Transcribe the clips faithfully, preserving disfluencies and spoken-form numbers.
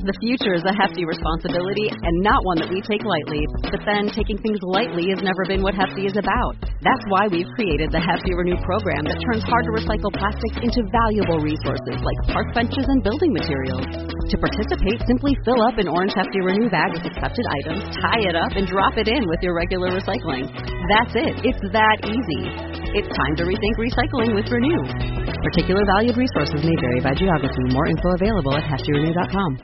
The future is a hefty responsibility and not one that we take lightly. But then taking things lightly has never been what Hefty is about. That's why we've created the Hefty Renew program that turns hard-to-recycle plastics into valuable resources like park benches and building materials. To participate, simply fill up an orange Hefty Renew bag with accepted items, tie it up, and drop it in with your regular recycling. That's it. It's that easy. It's time to rethink recycling with Renew. Particular valued resources may vary by geography. More info available at hefty renew dot com.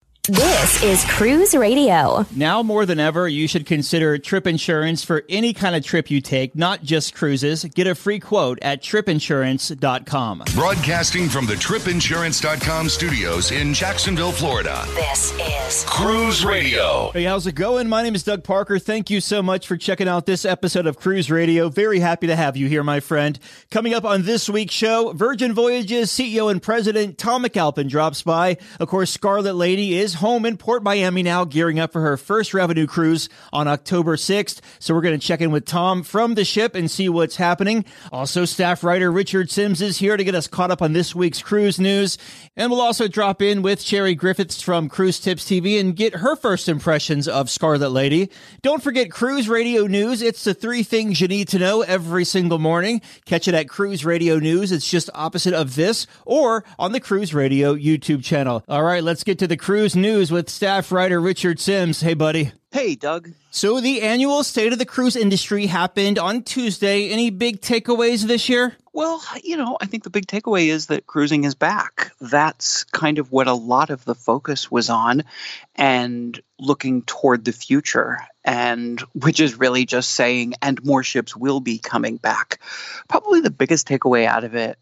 This is Cruise Radio. Now more than ever, you should consider trip insurance for any kind of trip you take, not just cruises. Get a free quote at trip insurance dot com. Broadcasting from the trip insurance dot com studios in Jacksonville, Florida. This is Cruise Radio. Hey, how's it going? My name is Doug Parker. Thank you so much for checking out this episode of Cruise Radio. Very happy to have you here, my friend. Coming up on this week's show, Virgin Voyages C E O and President Tom McAlpin drops by. Of course, Scarlet Lady is home in Port Miami now, gearing up for her first revenue cruise on October sixth. So we're going to check in with Tom from the ship and see what's happening. Also, staff writer Richard Sims is here to get us caught up on this week's cruise news. And we'll also drop in with Sherry Griffiths from Cruise Tips T V and get her first impressions of Scarlet Lady. Don't forget Cruise Radio News. It's the three things you need to know every single morning. Catch it at Cruise Radio News. It's just opposite of this, or on the Cruise Radio YouTube channel. All right, let's get to the cruise news with staff writer Richard Sims. Hey, buddy. Hey, Doug. So the annual State of the Cruise Industry happened on Tuesday. Any big takeaways this year? Well, you know, I think the big takeaway is that cruising is back. That's kind of what a lot of the focus was on, and looking toward the future, and which is really just saying, and more ships will be coming back. Probably the biggest takeaway out of it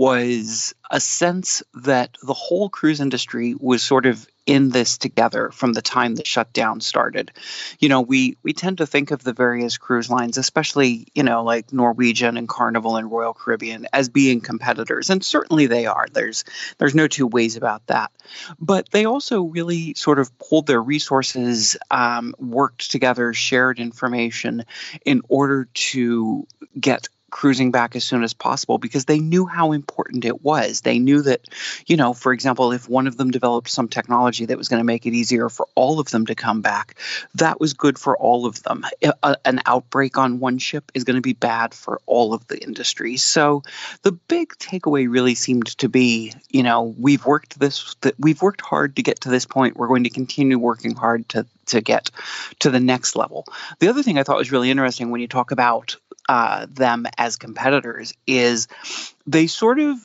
was a sense that the whole cruise industry was sort of in this together from the time the shutdown started. You know, we we tend to think of the various cruise lines, especially, you know, like Norwegian and Carnival and Royal Caribbean, as being competitors. And certainly they are. There's there's no two ways about that. But they also really sort of pulled their resources, um, worked together, shared information in order to get cruising back as soon as possible, because they knew how important it was. They knew that, you know, for example, if one of them developed some technology that was going to make it easier for all of them to come back, that was good for all of them. A, an outbreak on one ship is going to be bad for all of the industry. So the big takeaway really seemed to be, you know, we've worked this, that we've worked hard to get to this point. We're going to continue working hard to to get to the next level. The other thing I thought was really interesting when you talk about uh, them as competitors is they sort of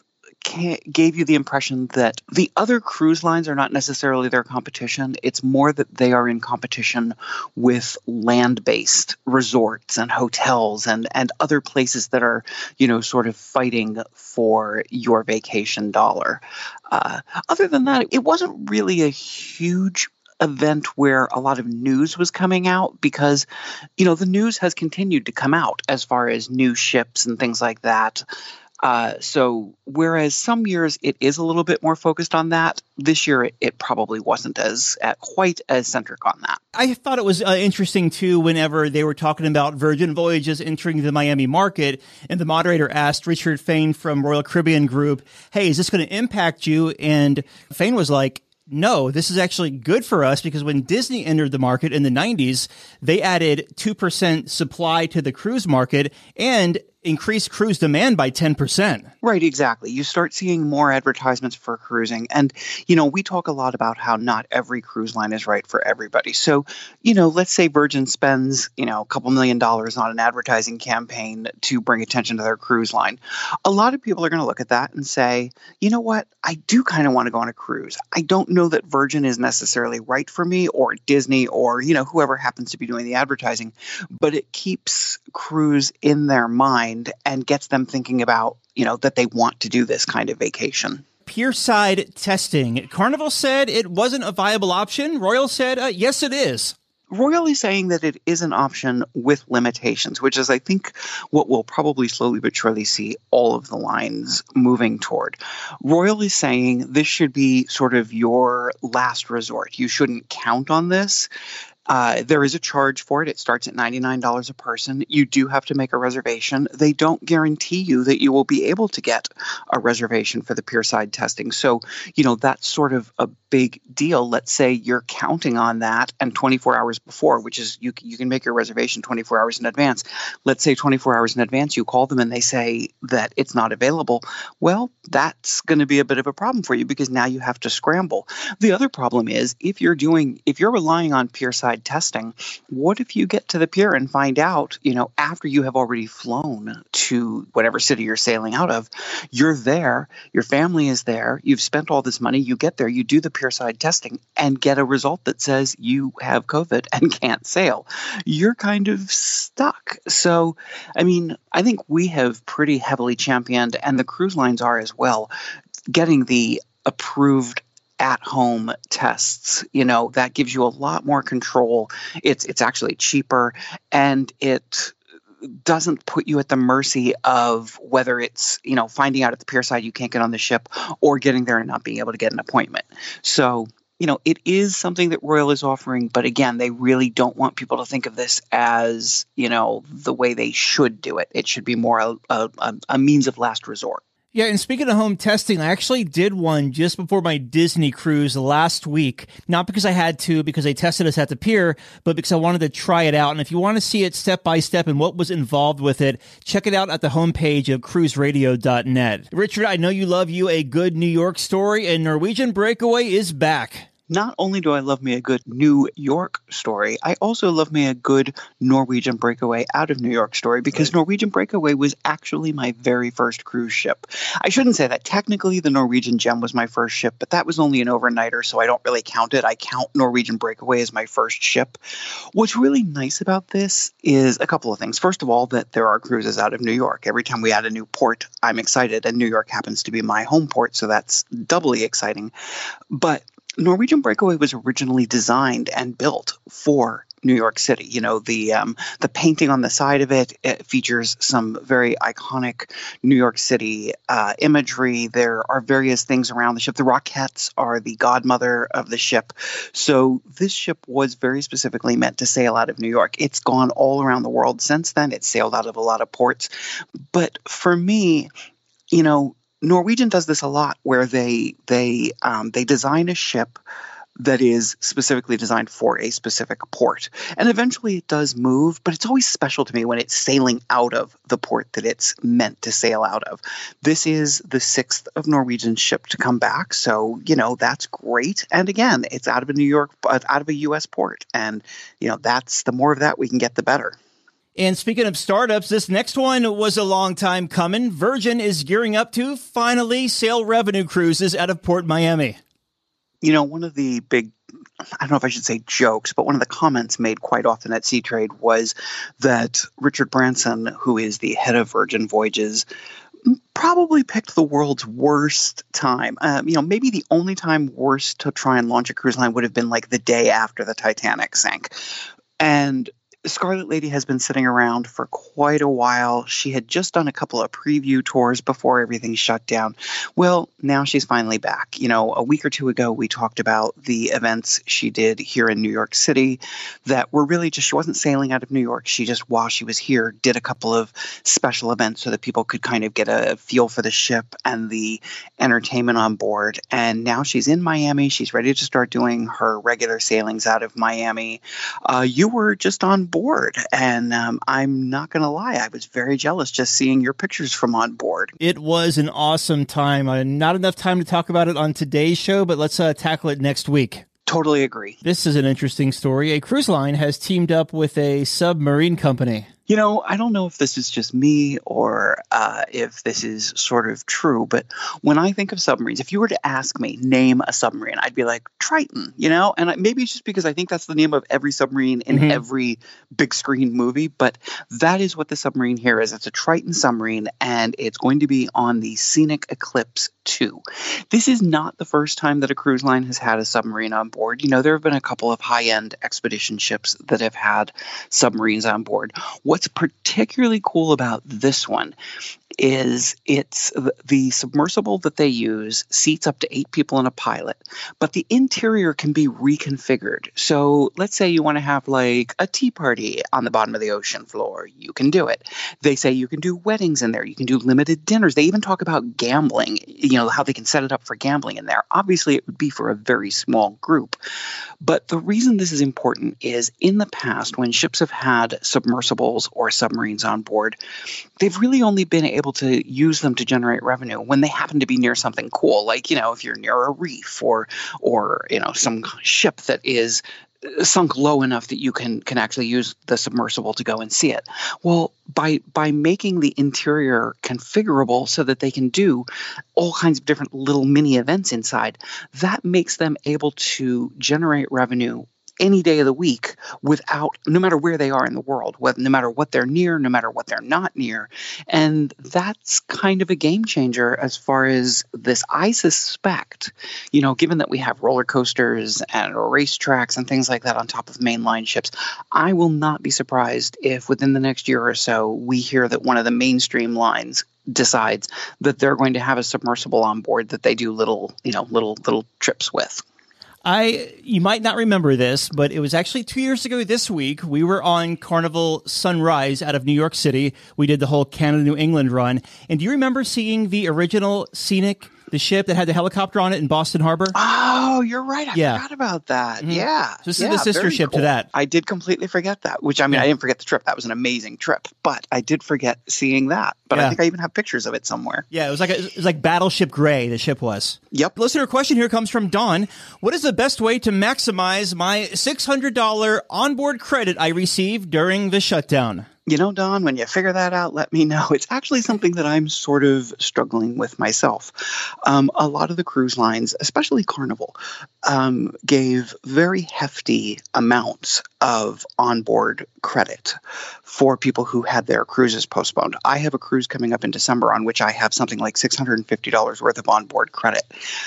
gave you the impression that the other cruise lines are not necessarily their competition. It's more that they are in competition with land-based resorts and hotels and, and other places that are, you know, sort of fighting for your vacation dollar. Uh, other than that, it wasn't really a huge event where a lot of news was coming out, because, you know, the news has continued to come out as far as new ships and things like that. Uh, so whereas some years it is a little bit more focused on that, this year it, it probably wasn't as uh, quite as centric on that. I thought it was uh, interesting, too, whenever they were talking about Virgin Voyages entering the Miami market, and the moderator asked Richard Fain from Royal Caribbean Group, hey, is this going to impact you? And Fain was like, no, this is actually good for us, because when Disney entered the market in the nineties, they added two percent supply to the cruise market and increased cruise demand by ten percent. Right, exactly. You start seeing more advertisements for cruising. And, you know, we talk a lot about how not every cruise line is right for everybody. So, you know, let's say Virgin spends, you know, a couple million dollars on an advertising campaign to bring attention to their cruise line. A lot of people are going to look at that and say, you know what, I do kind of want to go on a cruise. I don't know that Virgin is necessarily right for me, or Disney, or, you know, whoever happens to be doing the advertising, but it keeps cruise in their mind and gets them thinking about, you know, that they want to do this kind of vacation. Pierside testing. Carnival said it wasn't a viable option. Royal said, uh, yes, it is. Royal is saying that it is an option with limitations, which is, I think, what we'll probably slowly but surely see all of the lines moving toward. Royal is saying this should be sort of your last resort. You shouldn't count on this. Uh, there is a charge for it. It starts at ninety-nine dollars a person. You do have to make a reservation. They don't guarantee you that you will be able to get a reservation for the Pierside testing. So, you know, that's sort of a big deal. Let's say you're counting on that and twenty-four hours before, which is you, you can make your reservation twenty-four hours in advance. Let's say twenty-four hours in advance, you call them and they say that it's not available. Well, that's going to be a bit of a problem for you because now you have to scramble. The other problem is if you're doing, if you're relying on Pierside testing, what if you get to the pier and find out, you know, after you have already flown to whatever city you're sailing out of, you're there, your family is there, you've spent all this money, you get there, you do the Pierside testing and get a result that says you have COVID and can't sail. You're kind of stuck. So, I mean, I think we have pretty heavily championed, and the cruise lines are as well, getting the approved at-home tests. You know, that gives you a lot more control. It's it's actually cheaper, and it doesn't put you at the mercy of whether it's, you know, finding out at the Pierside you can't get on the ship or getting there and not being able to get an appointment. So, you know, it is something that Royal is offering, but again, they really don't want people to think of this as, you know, the way they should do it. It should be more a, a, a means of last resort. Yeah, and speaking of home testing, I actually did one just before my Disney cruise last week. Not because I had to, because they tested us at the pier, but because I wanted to try it out. And if you want to see it step by step and what was involved with it, check it out at the homepage of cruise radio dot net. Richard, I know you love you a good New York story, and Norwegian Breakaway is back. Not only do I love me a good New York story, I also love me a good Norwegian Breakaway out of New York story, because right. Norwegian Breakaway was actually my very first cruise ship. I shouldn't say that. Technically, the Norwegian Gem was my first ship, but that was only an overnighter, so I don't really count it. I count Norwegian Breakaway as my first ship. What's really nice about this is a couple of things. First of all, that there are cruises out of New York. Every time we add a new port, I'm excited, and New York happens to be my home port, so that's doubly exciting. But Norwegian Breakaway was originally designed and built for New York City. You know, the um, the painting on the side of it, it features some very iconic New York City uh, imagery. There are various things around the ship. The Rockettes are the godmother of the ship. So this ship was very specifically meant to sail out of New York. It's gone all around the world since then. It's sailed out of a lot of ports. But for me, you know, Norwegian does this a lot, where they they um, they design a ship that is specifically designed for a specific port. And eventually it does move, but it's always special to me when it's sailing out of the port that it's meant to sail out of. This is the sixth of Norwegian's ship to come back, so, you know, that's great. And again, it's out of a New York, out of a U S port. And, you know, that's the more of that we can get, the better. And speaking of startups, this next one was a long time coming. Virgin is gearing up to finally sail revenue cruises out of Port Miami. You know, one of the big, I don't know if I should say jokes, but one of the comments made quite often at Seatrade was that Richard Branson, who is the head of Virgin Voyages, probably picked the world's worst time. Um, you know, maybe the only time worse to try and launch a cruise line would have been like the day after the Titanic sank. And Scarlet Lady has been sitting around for quite a while. She had just done a couple of preview tours before everything shut down. Well, now she's finally back. You know, a week or two ago, we talked about the events she did here in New York City that were really just, she wasn't sailing out of New York. She just, while she was here, did a couple of special events so that people could kind of get a feel for the ship and the entertainment on board. And now she's in Miami. She's ready to start doing her regular sailings out of Miami. Uh, you were just on board, and um, I'm not going to lie, I was very jealous just seeing your pictures from on board. It was an awesome time. Uh, not enough time to talk about it on today's show, but let's uh, tackle it next week. Totally agree. This is an interesting story. A cruise line has teamed up with a submarine company. You know, I don't know if this is just me or uh, if this is sort of true, but when I think of submarines, if you were to ask me, name a submarine, I'd be like, Triton, you know? And maybe it's just because I think that's the name of every submarine in mm-hmm. every big screen movie, but that is what the submarine here is. It's a Triton submarine, and it's going to be on the Scenic Eclipse two. This is not the first time that a cruise line has had a submarine on board. You know, there have been a couple of high-end expedition ships that have had submarines on board. What's particularly cool about this one is it's the submersible that they use seats up to eight people in a pilot, but the interior can be reconfigured. So let's say you want to have like a tea party on the bottom of the ocean floor. You can do it. They say you can do weddings in there. You can do limited dinners. They even talk about gambling, you know, how they can set it up for gambling in there. Obviously, it would be for a very small group. But the reason this is important is in the past, when ships have had submersibles or submarines on board, they've really only been able to use them to generate revenue when they happen to be near something cool, like, you know, if you're near a reef or, or you know, some ship that is sunk low enough that you can can actually use the submersible to go and see it. Well, by by making the interior configurable so that they can do all kinds of different little mini events inside, that makes them able to generate revenue any day of the week without, no matter where they are in the world, whether, no matter what they're near, no matter what they're not near. And that's kind of a game changer as far as this. I suspect, you know, given that we have roller coasters and racetracks and things like that on top of mainline ships, I will not be surprised if within the next year or so we hear that one of the mainstream lines decides that they're going to have a submersible on board that they do little, you know, little little trips with. I, you might not remember this, but it was actually two years ago this week. We were on Carnival Sunrise out of New York City. We did the whole Canada-New England run. And do you remember seeing the original Scenic, the ship that had the helicopter on it in Boston Harbor? Oh, you're right. I yeah. forgot about that. Mm-hmm. Yeah. So this yeah, is the sister ship cool. to that. I did completely forget that, which I mean, yeah. I didn't forget the trip. That was an amazing trip, but I did forget seeing that. But yeah. I think I even have pictures of it somewhere. Yeah, it was like a, it was like Battleship Gray, the ship was. Yep. Listener question here comes from Don. What is the best way to maximize my six hundred dollars onboard credit I received during the shutdown? You know, Don, when you figure that out, let me know. It's actually something that I'm sort of struggling with myself. Um, a lot of the cruise lines, especially Carnival, um, gave very hefty amounts of onboard credit for people who had their cruises postponed. I have a cruise coming up in December on which I have something like six hundred fifty dollars worth of onboard credit.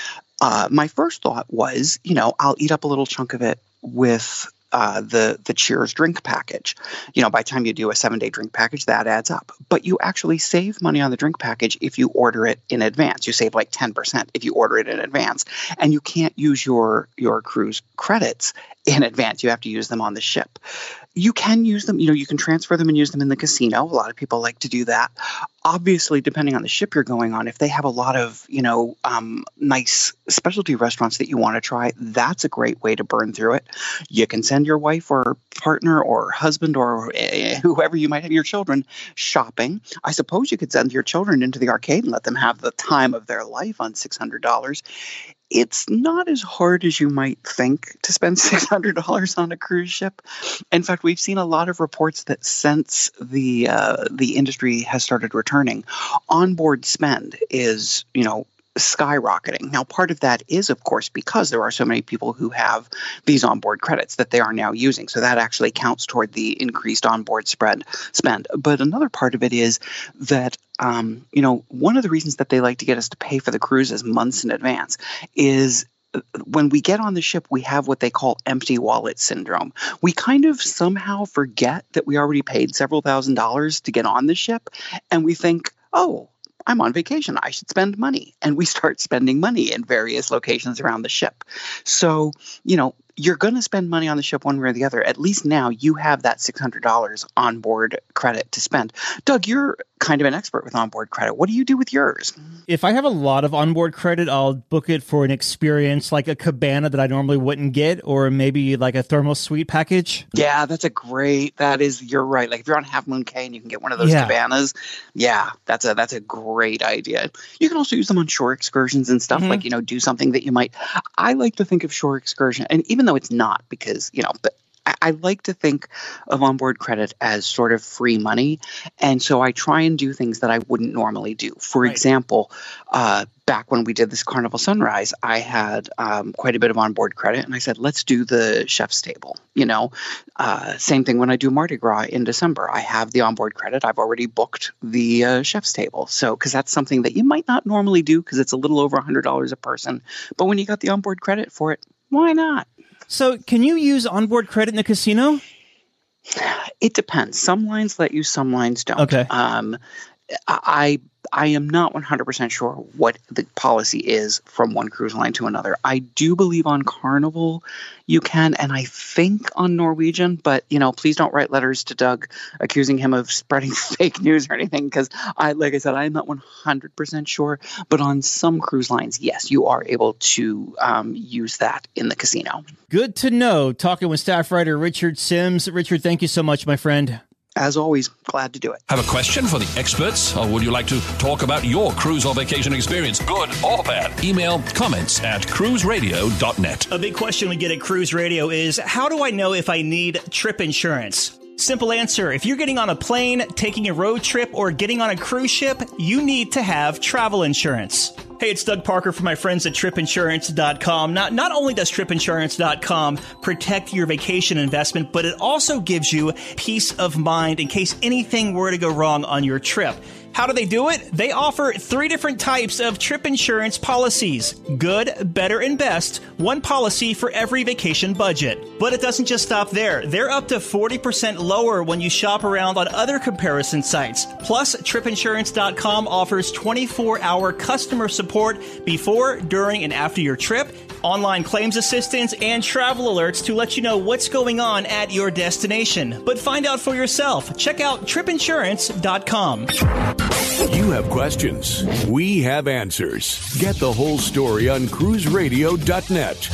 Uh, my first thought was, you know, I'll eat up a little chunk of it with Uh, the the Cheers drink package. You know, by the time you do a seven-day drink package, that adds up. But you actually save money on the drink package if you order it in advance. You save like ten percent if you order it in advance. And you can't use your your cruise credits in advance. You have to use them on the ship. You can use them, you know, you can transfer them and use them in the casino. A lot of people like to do that. Obviously, depending on the ship you're going on, if they have a lot of, you know, um, nice specialty restaurants that you want to try, that's a great way to burn through it. You can send your wife or partner or husband or uh, whoever you might have, your children, shopping. I suppose you could send your children into the arcade and let them have the time of their life on six hundred dollars. It's not as hard as you might think to spend six hundred dollars on a cruise ship. In fact, we've seen a lot of reports that since the uh, the industry has started returning, onboard spend is, you know, skyrocketing. Now, part of that is, of course, because there are so many people who have these onboard credits that they are now using. So that actually counts toward the increased onboard spread spend. But another part of it is that, um, you know, one of the reasons that they like to get us to pay for the cruises months in advance is when we get on the ship, we have what they call empty wallet syndrome. We kind of somehow forget that we already paid several thousand dollars to get on the ship. And we think, oh, I'm on vacation, I should spend money. And we start spending money in various locations around the ship. So, you know, you're going to spend money on the ship one way or the other. At least now you have that six hundred dollars onboard credit to spend. Doug, you're kind of an expert with onboard credit. What do you do with yours? If I have a lot of onboard credit, I'll book it for an experience like a cabana that I normally wouldn't get, or maybe like a thermal suite package. Yeah, that's a great, that is, you're right. Like if you're on Half Moon Cay and you can get one of those yeah. cabanas, yeah, that's a that's a great idea. You can also use them on shore excursions and stuff, mm-hmm. like, you know, do something that you might, I like to think of shore excursion, and even though it's not, because, you know, but I, I like to think of onboard credit as sort of free money. And so I try and do things that I wouldn't normally do. For right. example, uh, back when we did this Carnival Sunrise, I had um, quite a bit of onboard credit. And I said, let's do the chef's table. You know, uh, same thing when I do Mardi Gras in December. I have the onboard credit. I've already booked the uh, chef's table. So, because that's something that you might not normally do because it's a little over one hundred dollars a person. But when you got the onboard credit for it, why not? So can you use onboard credit in the casino? It depends. Some lines let you, some lines don't. Okay. Um, I I am not one hundred percent sure what the policy is from one cruise line to another. I do believe on Carnival you can, and I think on Norwegian, but, you know, please don't write letters to Doug accusing him of spreading fake news or anything, because I, like I said, I am not one hundred percent sure. But on some cruise lines, yes, you are able to um, use that in the casino. Good to know. Talking with staff writer Richard Sims. Richard, thank you so much, my friend. As always, glad to do it. Have a question for the experts, or would you like to talk about your cruise or vacation experience, good or bad? Email comments at cruise radio dot net. A big question we get at Cruise Radio is, how do I know if I need trip insurance? Simple answer. If you're getting on a plane, taking a road trip, or getting on a cruise ship, you need to have travel insurance. Hey, it's Doug Parker from my friends at trip insurance dot com. Not, not only does trip insurance dot com protect your vacation investment, but it also gives you peace of mind in case anything were to go wrong on your trip. How do they do it? They offer three different types of trip insurance policies. Good, better, and best. One policy for every vacation budget. But it doesn't just stop there. They're up to forty percent lower when you shop around on other comparison sites. Plus, trip insurance dot com offers twenty-four hour customer support before, during, and after your trip, online claims assistance, and travel alerts to let you know what's going on at your destination. But find out for yourself. Check out trip insurance dot com. You have questions. We have answers. Get the whole story on cruise radio dot net.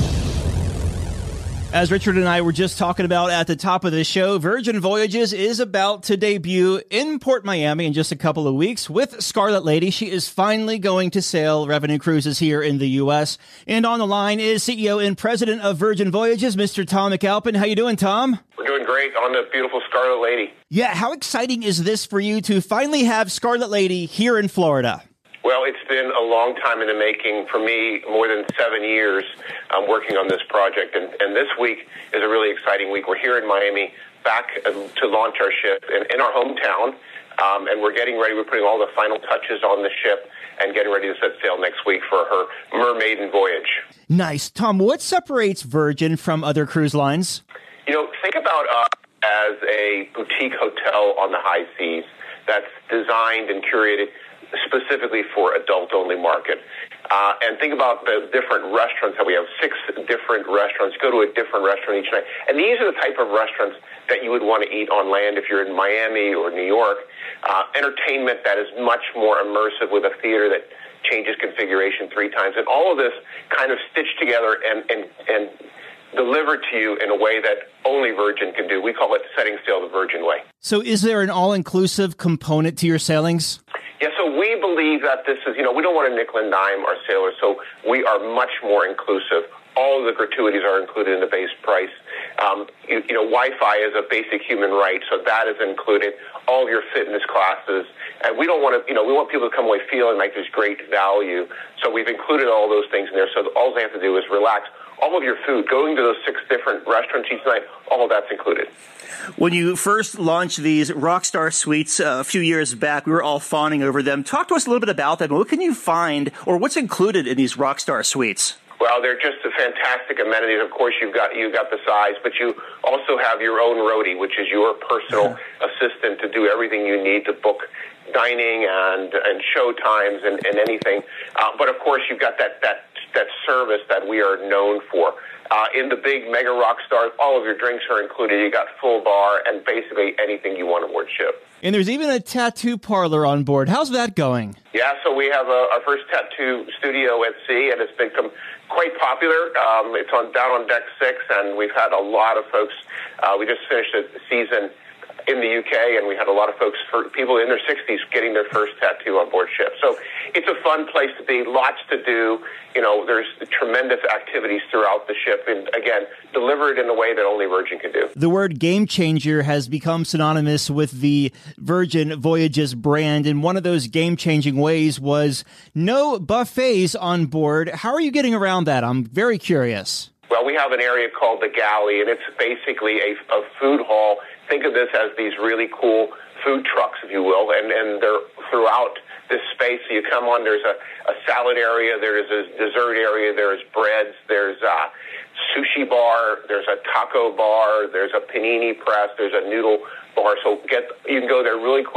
As Richard and I were just talking about at the top of the show, Virgin Voyages is about to debut in Port Miami in just a couple of weeks with Scarlet Lady. She is finally going to sail Revenue Cruises here in the U S. And on the line is C E O and President of Virgin Voyages, Mister Tom McAlpin. How you doing, Tom? We're doing great on the beautiful Scarlet Lady. Yeah, how exciting is this for you to finally have Scarlet Lady here in Florida? Well, it's been a long time in the making for me, more than seven years um, working on this project. And, and this week is a really exciting week. We're here in Miami, back uh, to launch our ship in, in our hometown. Um, and we're getting ready. We're putting all the final touches on the ship and getting ready to set sail next week for her mermaiden voyage. Nice. Tom, what separates Virgin from other cruise lines? You know, think about us as a boutique hotel on the high seas that's designed and curated specifically for adult-only market. Uh, and think about the different restaurants that we have, six different restaurants. Go to a different restaurant each night. And these are the type of restaurants that you would want to eat on land if you're in Miami or New York. Uh, entertainment that is much more immersive with a theater that changes configuration three times. And all of this kind of stitched together and, and, and delivered to you in a way that only Virgin can do. We call it setting sail the Virgin way. So is there an all-inclusive component to your sailings? Yeah, so we believe that this is, you know, we don't want to nickel and dime our sailors, so we are much more inclusive. All of the gratuities are included in the base price. Um, you, you know, Wi-Fi is a basic human right, so that is included. All of your fitness classes. And we don't want to, you know, we want people to come away feeling like there's great value. So we've included all those things in there, so all they have to do is relax. All of your food, going to those six different restaurants each night, all of that's included. When you first launched these Rockstar Suites uh, a few years back, we were all fawning over them. Talk to us a little bit about them. What can you find, or what's included in these Rockstar Suites? Well, they're just a fantastic amenities. Of course, you've got you've got the size, but you also have your own roadie, which is your personal assistant to do everything you need to book dining and and show times and, and anything. Uh, but of course, you've got that that that service that we are known for. Uh, in the big mega rock stars, all of your drinks are included. You got full bar and basically anything you want aboard ship. And there's even a tattoo parlor on board. How's that going? Yeah, so we have a, our first tattoo studio at sea, and it's become quite popular. Um, it's on down on deck six, and we've had a lot of folks. Uh, we just finished a season in the U K, and we had a lot of folks, for people in their sixties, getting their first tattoo on board ship. So it's a fun place to be, lots to do. You know, there's tremendous activities throughout the ship, and again, delivered in a way that only Virgin can do. The word game changer has become synonymous with the Virgin Voyages brand, and one of those game-changing ways was no buffets on board. How are you getting around that? I'm very curious. Well, we have an area called the Galley, and it's basically a, a food hall. Think of this as these really cool food trucks, if you will, and, and they're throughout this space. So you come on, there's a, a salad area, there's a dessert area, there's breads, there's a sushi bar, there's a taco bar, there's a panini press, there's a noodle bar. So get you can go there really quick,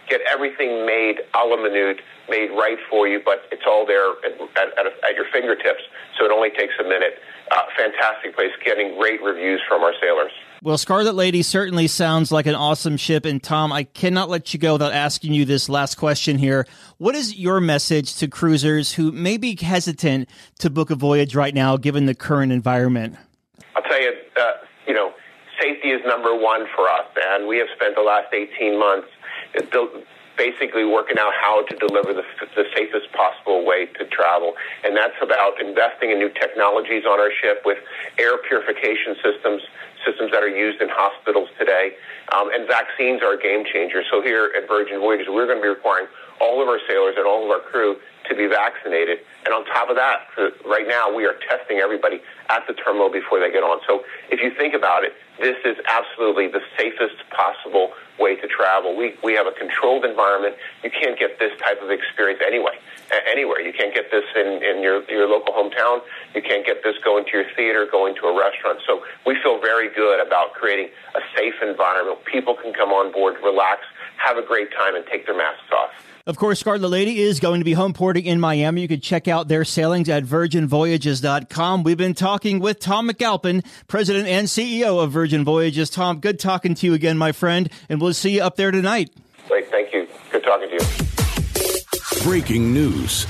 get everything made a la minute, made right for you, but it's all there at, at, at your fingertips, so it only takes a minute. Uh, fantastic place, getting great reviews from our sailors. Well, Scarlet Lady certainly sounds like an awesome ship. And Tom, I cannot let you go without asking you this last question here. What is your message to cruisers who may be hesitant to book a voyage right now, given the current environment? I'll tell you, uh, you know, safety is number one for us. And we have spent the last eighteen months basically working out how to deliver the, the safest possible way to travel. And that's about investing in new technologies on our ship with air purification systems, systems that are used in hospitals today. Um, and vaccines are a game changer. So here at Virgin Voyages, we're going to be requiring all of our sailors and all of our crew to be vaccinated. And on top of that, right now, we are testing everybody at the terminal before they get on. So if you think about it, this is absolutely the safest possible way to travel. We we have a controlled environment. You can't get this type of experience anyway, anywhere. You can't get this in, in your, your local hometown. You can't get this going to your theater, going to a restaurant. So we feel very good about creating a safe environment. People can come on board, relax, have a great time, and take their masks off. Of course, Scarlet Lady is going to be home porting in Miami. You can check out their sailings at virgin voyages dot com. We've been talking with Tom McAlpin, President and C E O of Virgin Voyages. Tom, good talking to you again, my friend, and we'll see you up there tonight. Great, thank you. Good talking to you. Breaking news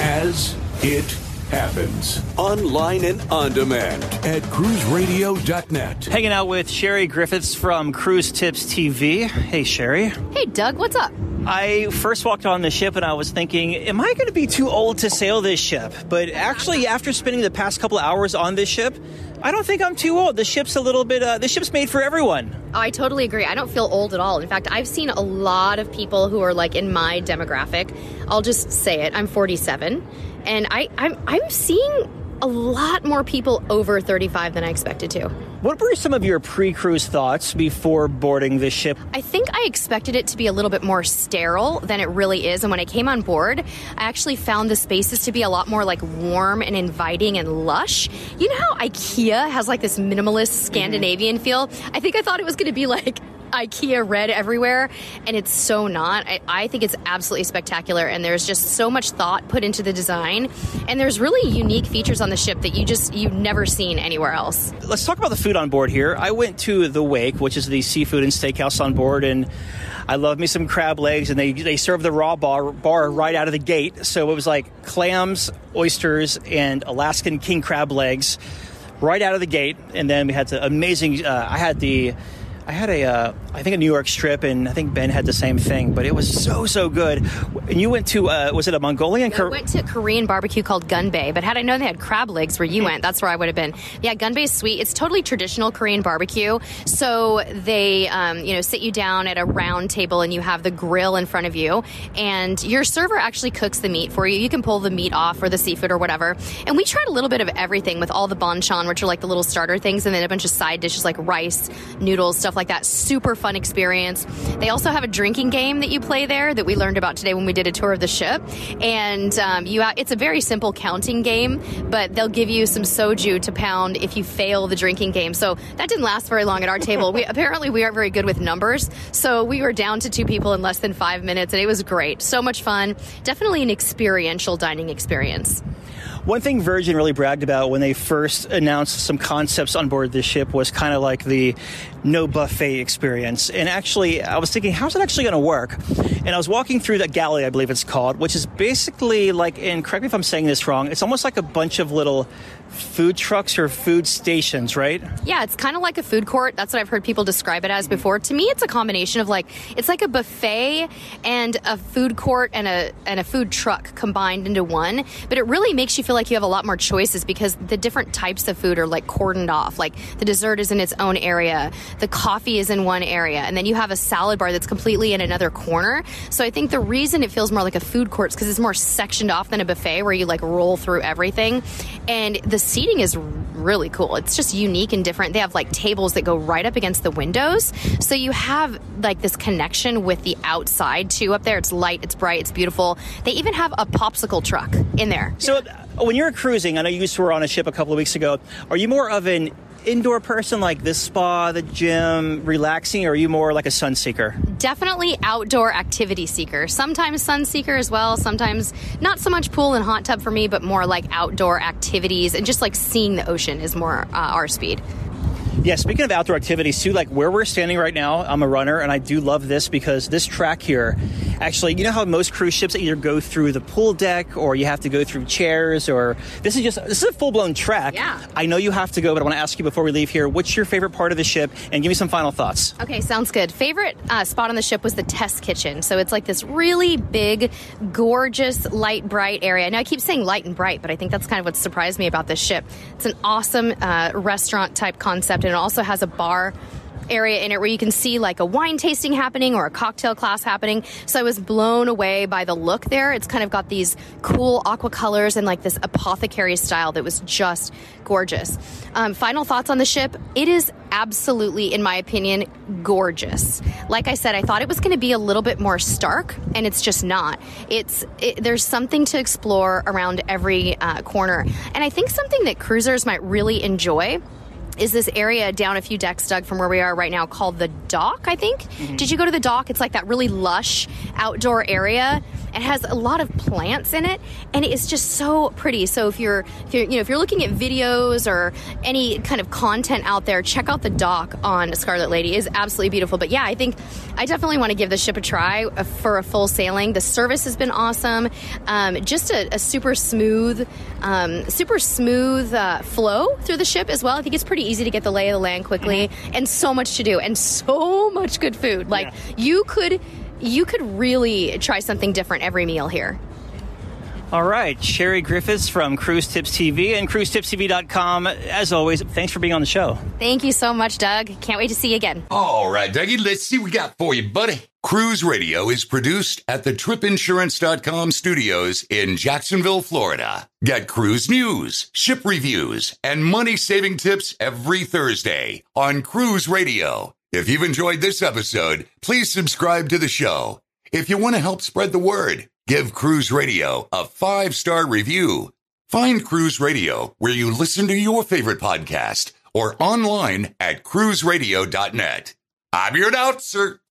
as it happens. Online and on demand at cruise radio dot net. Hanging out with Sherry Griffiths from Cruise Tips T V. Hey, Sherry. Hey, Doug, what's up? I first walked on the ship and I was thinking, am I going to be too old to sail this ship? But actually, after spending the past couple of hours on this ship, I don't think I'm too old. The ship's a little bit, uh, the ship's made for everyone. Oh, I totally agree. I don't feel old at all. In fact, I've seen a lot of people who are like in my demographic. I'll just say it. I'm forty-seven. And I, I'm, I'm seeing a lot more people over thirty-five than I expected to. What were some of your pre-cruise thoughts before boarding this ship? I think I expected it to be a little bit more sterile than it really is. And when I came on board, I actually found the spaces to be a lot more like warm and inviting and lush. You know how IKEA has like this minimalist Scandinavian mm-hmm. feel? I think I thought it was going to be like IKEA red everywhere, and it's so not. I, I think it's absolutely spectacular, and there's just so much thought put into the design, and there's really unique features on the ship that you just, you've never seen anywhere else. Let's talk about the food on board here. I went to the Wake, which is the seafood and steakhouse on board, and I love me some crab legs, and they they serve the raw bar, bar right out of the gate, so it was like clams, oysters, and Alaskan king crab legs right out of the gate, and then we had the amazing, uh, I had the I had a, uh, I think a New York strip, and I think Ben had the same thing, but it was so, so good. And you went to, uh, was it a Mongolian? I went to a Korean barbecue called Gunbae, but had I known they had crab legs where you went, that's where I would have been. Yeah, Gunbae is sweet. It's totally traditional Korean barbecue. So they, um, you know, sit you down at a round table, and you have the grill in front of you, and your server actually cooks the meat for you. You can pull the meat off or the seafood or whatever. And we tried a little bit of everything with all the banchan, which are like the little starter things, and then a bunch of side dishes like rice, noodles, stuff like that. Super fun experience. They also have a drinking game that you play there that we learned about today when we did a tour of the ship. And um, you, it's a very simple counting game, but they'll give you some soju to pound if you fail the drinking game. So that didn't last very long at our table. We apparently we aren't very good with numbers, so we were down to two people in less than five minutes, and it was great. So much fun. Definitely an experiential dining experience. One thing Virgin really bragged about when they first announced some concepts on board this ship was kind of like the no buffet experience. And actually, I was thinking, how's it actually going to work? And I was walking through the galley, I believe it's called, which is basically like, and correct me if I'm saying this wrong, it's almost like a bunch of little food trucks or food stations, right? Yeah, it's kind of like a food court. That's what I've heard people describe it as before. To me, it's a combination of like, it's like a buffet and a food court and a and a food truck combined into one. But it really makes you feel like you have a lot more choices because the different types of food are like cordoned off. Like the dessert is in its own area, the coffee is in one area, and then you have a salad bar that's completely in another corner. So I think the reason it feels more like a food court is because it's more sectioned off than a buffet where you like roll through everything. And the seating is really cool. It's just unique and different. They have like tables that go right up against the windows. So you have like this connection with the outside too up there. It's light, it's bright, it's beautiful. They even have a popsicle truck in there. So When you're cruising, I know you were on a ship a couple of weeks ago. Are you more of an indoor person, like the spa, the gym, relaxing, or are you more like a sun seeker? Definitely outdoor activity seeker. Sometimes sun seeker as well. Sometimes not so much pool and hot tub for me, but more like outdoor activities and just like seeing the ocean is more uh, our speed. Yeah, speaking of outdoor activities too, like where we're standing right now, I'm a runner and I do love this because this track here, actually, you know how most cruise ships either go through the pool deck or you have to go through chairs, or this is just, this is a full-blown track. Yeah. I know you have to go, but I want to ask you before we leave here, what's your favorite part of the ship? And give me some final thoughts. Okay, sounds good. Favorite uh, spot on the ship was the test kitchen. So it's like this really big, gorgeous, light, bright area. Now I keep saying light and bright, but I think that's kind of what surprised me about this ship. It's an awesome uh, restaurant type concept, and it also has a bar area in it where you can see like a wine tasting happening or a cocktail class happening. So I was blown away by the look there. It's kind of got these cool aqua colors and like this apothecary style that was just gorgeous. Um, final thoughts on the ship. It is absolutely, in my opinion, gorgeous. Like I said, I thought it was going to be a little bit more stark, and it's just not. It's it, there's something to explore around every uh, corner. And I think something that cruisers might really enjoy is this area down a few decks, Doug, from where we are right now called the dock, I think. Mm-hmm. Did you go to the dock? It's like that really lush outdoor area. It has a lot of plants in it, and it is just so pretty. So if you're, if you're, you know, if you're looking at videos or any kind of content out there, check out the dock on Scarlet Lady. It is absolutely beautiful. But yeah, I think I definitely want to give the ship a try for a full sailing. The service has been awesome. Um, just a, a super smooth, um, super smooth uh, flow through the ship as well. I think it's pretty easy to get the lay of the land quickly, mm-hmm. and so much to do, and so much good food. Like yeah. you could. You could really try something different every meal here. All right. Sherry Griffiths from Cruise Tips T V and cruise tips t v dot com. As always, thanks for being on the show. Thank you so much, Doug. Can't wait to see you again. All right, Dougie, let's see what we got for you, buddy. Cruise Radio is produced at the trip insurance dot com studios in Jacksonville, Florida. Get cruise news, ship reviews, and money-saving tips every Thursday on Cruise Radio. If you've enjoyed this episode, please subscribe to the show. If you want to help spread the word, give Cruise Radio a five-star review. Find Cruise Radio where you listen to your favorite podcast or online at cruise radio dot net. I'm your announcer,